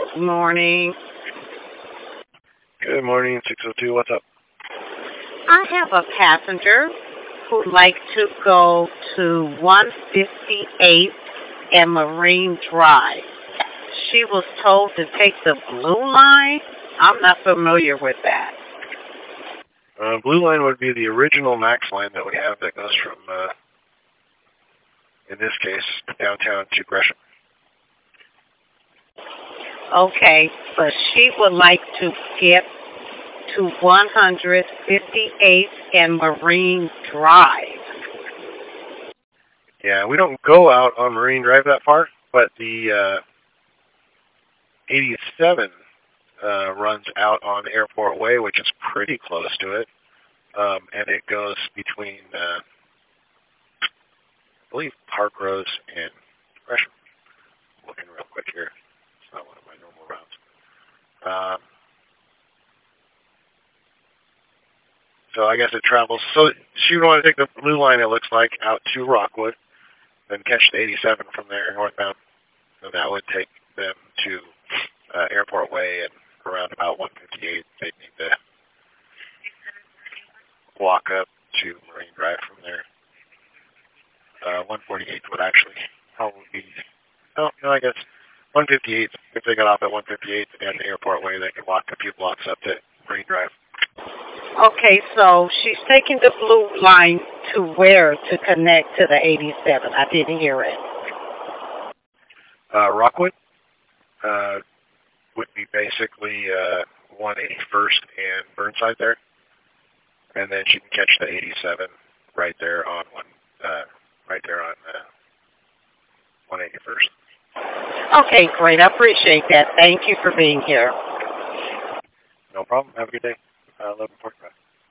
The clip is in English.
Morning. Good morning, 602. What's up? I have a passenger who'd like to go to 158 and Marine Drive. She was told to take the blue line. I'm not familiar with that. Blue line would be the original Max line that we have that goes from, in this case, downtown to Gresham. Okay, but she would like to get to 158 and Marine Drive. Yeah, we don't go out on Marine Drive that far, but the 87 runs out on Airport Way, which is pretty close to it, and it goes between, I believe, Park Rose and Gresham. I'm looking real quick here. It's not one of my normal routes. So I guess it travels. So she would want to take the blue line, it looks like, out to Rockwood, then catch the 87 from there northbound, and that would take them to Airport Way and around about 158. They'd need to walk up to Marine Drive from there. 148 would actually probably be, no, I guess 158, if they got off at 158 and the Airport Way, they could walk a few blocks up to Marine Drive. Okay, so she's taking the blue line to where to connect to the 87? I didn't hear it. Rockwood would be basically 181st and Burnside there, and then she can catch the 87 right there on 181st. Okay, great. I appreciate that. Thank you for being here. No problem. Have a good day. 11:45.